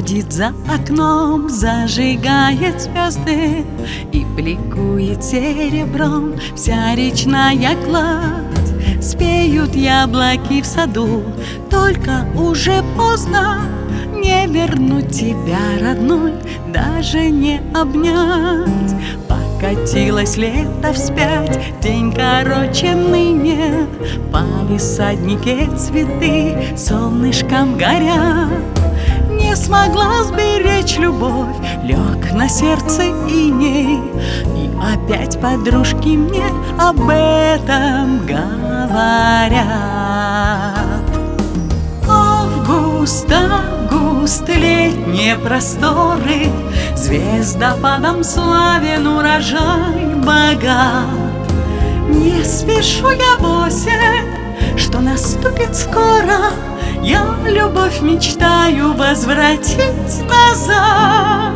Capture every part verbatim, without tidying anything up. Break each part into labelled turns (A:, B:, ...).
A: гудит за окном, зажигает звезды и бликует серебром вся речная гладь. Спеют яблоки в саду, только уже поздно не вернуть тебя, родной, даже не обнять. Покатилось лето вспять, день короче ныне, по висаднике цветы солнышком горят. Не смогла сберечь любовь, лег на сердце иней, и опять подружки мне об этом говорят. Август, август, летние просторы, звездопадом славен, урожай богат. Не спешу я в осень, что наступит скоро, я любовь мечтаю возвратить назад.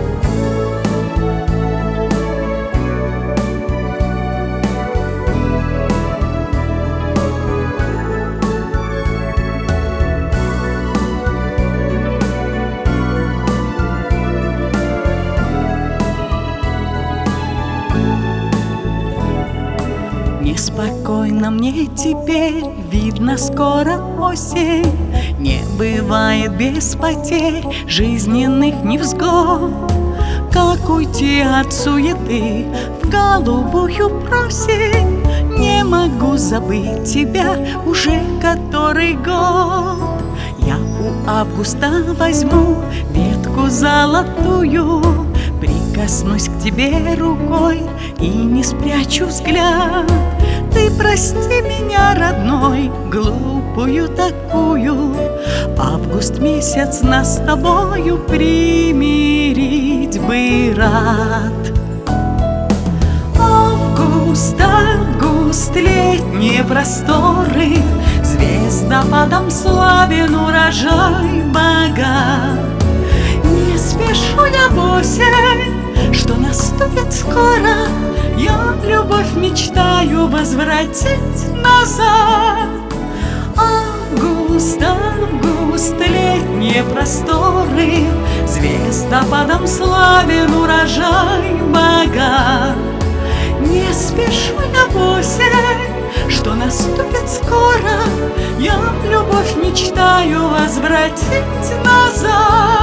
A: Неспокойно мне теперь, видно, скоро осень. Не бывает без потерь жизненных невзгод. Как уйти от суеты в голубую просень? Не могу забыть тебя уже который год. Я у августа возьму ветку золотую, прикоснусь к тебе рукой и не спрячу взгляд. Ты прости меня, родной, глупую такую, август месяц нас с тобою примирить бы рад. Август, август, летние просторы, звездопадом славен, урожай богат. Не спешу я в осень, что наступит скоро, я любовь мечтаю возвратить назад. Август, август, летние просторы, звездопадом славен, урожай богат. Не спешу я в осень, что наступит скоро, я любовь мечтаю возвратить назад.